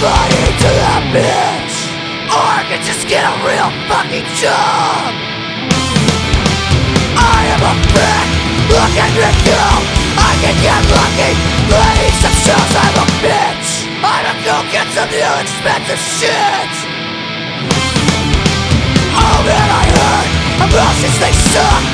money to the bitch, or I can just get a real fucking job. I am a prick, look at me go. I can get lucky, but I need some shows. I'm a bitch, I'm gonna go get some new expensive shit. Oh man, I hurt, emotions they suck.